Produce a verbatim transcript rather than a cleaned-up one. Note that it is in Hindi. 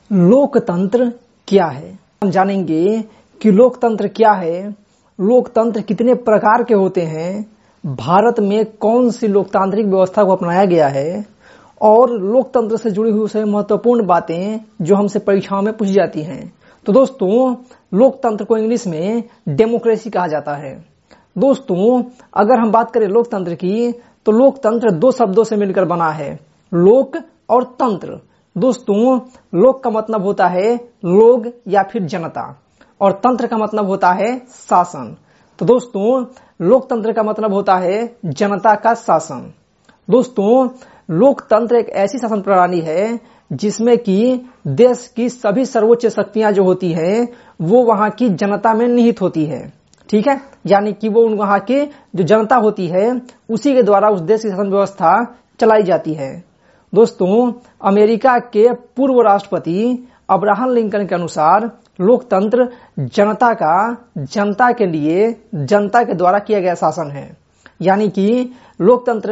लोकतंत्र क्या है। हम जानेंगे कि लोकतंत्र क्या है, लोकतंत्र कितने प्रकार के होते हैं, भारत में कौन सी लोकतांत्रिक व्यवस्था को अपनाया गया है और लोकतंत्र से जुड़ी हुई सभी महत्वपूर्ण बातें जो हमसे परीक्षाओं में पूछी जाती हैं। तो दोस्तों, लोकतंत्र को इंग्लिश में डेमोक्रेसी कहा जाता है। दोस्तों, अगर हम बात करें लोकतंत्र की, तो लोकतंत्र दो शब्दों से मिलकर बना है, लोक और तंत्र। दोस्तों, लोक का मतलब होता है लोग या फिर जनता, और तंत्र का मतलब होता है शासन। तो दोस्तों, लोकतंत्र का मतलब होता है जनता का शासन। दोस्तों, लोकतंत्र एक ऐसी शासन प्रणाली है जिसमें कि देश की सभी सर्वोच्च शक्तियां जो होती हैं वो वहां की जनता में निहित होती है। ठीक है, यानी कि वो वहां की जो जनता होती है उसी के द्वारा उस देश की शासन व्यवस्था चलाई जाती है। दोस्तों, अमेरिका के पूर्व राष्ट्रपति अब्राहम लिंकन के अनुसार लोकतंत्र जनता का जनता के लिए जनता के द्वारा किया गया शासन है। यानी कि लोकतंत्र